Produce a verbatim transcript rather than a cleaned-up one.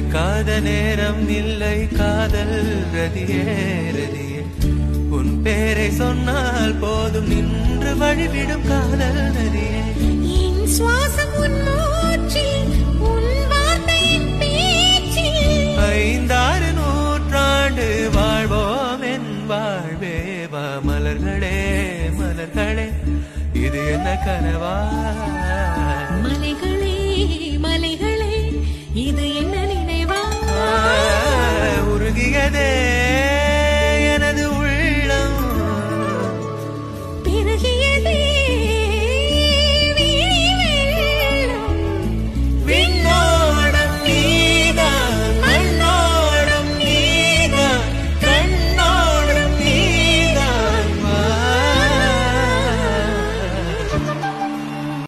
நிற்காத நேரம் இல்லை காதல் ரதியே ரதியே உன் பேரை சொன்னால் போதும் நின்று வழிவிடும் காதல் நதியே என் சுவாசம் உன் மூச்சில் உன் வார்த்தையின் பேச்சில் ஐந்தாறு நூற்றாண்டு வாழ்வோம் என் வாழ்வே வா மலர்களே மலர்களே இது என்ன கனவா மலைகளே மலைகளே இது என்ன நினைவா உருகியதே